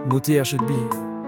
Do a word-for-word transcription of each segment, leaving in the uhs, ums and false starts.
Moutier should be.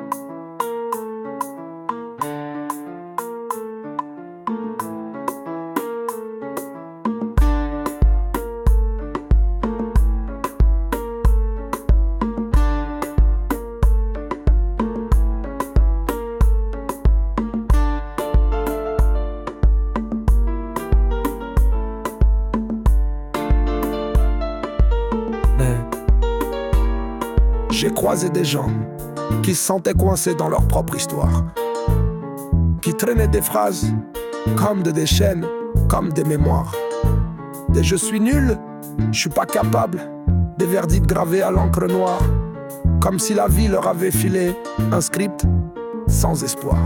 J'ai croisé des gens qui se sentaient coincés dans leur propre histoire, qui traînaient des phrases comme de des chaînes, comme des mémoires. Des je suis nul, je suis pas capable, des verdicts gravés à l'encre noire, comme si la vie leur avait filé un script sans espoir.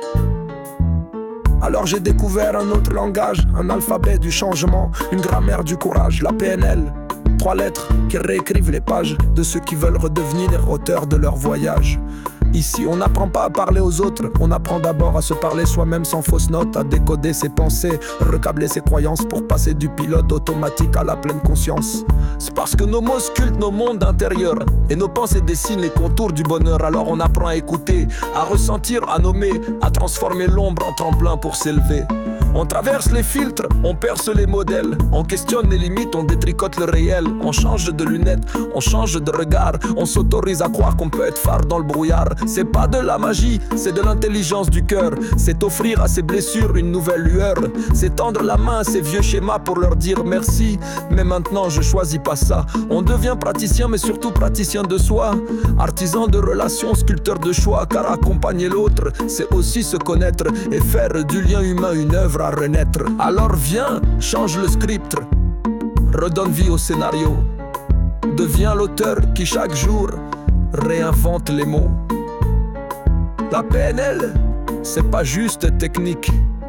Alors j'ai découvert un autre langage, un alphabet du changement, une grammaire du courage, la P N L. Trois lettres qui réécrivent les pages de ceux qui veulent redevenir les auteurs de leur voyage. Ici, on n'apprend pas à parler aux autres, on apprend d'abord à se parler soi-même sans fausse note, à décoder ses pensées, recabler ses croyances pour passer du pilote automatique à la pleine conscience. C'est parce que nos mots sculptent nos mondes intérieurs et nos pensées dessinent les contours du bonheur. Alors on apprend à écouter, à ressentir, à nommer, à transformer l'ombre en tremplin pour s'élever. On traverse les filtres, on perce les modèles, on questionne les limites, on détricote le réel, on change de lunettes, on change de regard, on s'autorise à croire qu'on peut être phare dans le brouillard. C'est pas de la magie, c'est de l'intelligence du cœur, c'est offrir à ces blessures une nouvelle lueur, c'est tendre la main à ces vieux schémas pour leur dire merci, mais maintenant je choisis pas ça. On devient praticien mais surtout praticien de soi, artisan de relations, sculpteur de choix, car accompagner l'autre, c'est aussi se connaître et faire du lien humain une œuvre à renaître. Alors viens, change le script, redonne vie au scénario, deviens l'auteur qui chaque jour réinvente les mots. La P N L, c'est pas juste technique,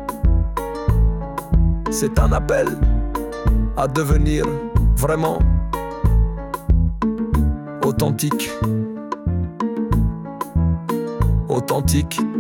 c'est un appel à devenir vraiment authentique. Authentique.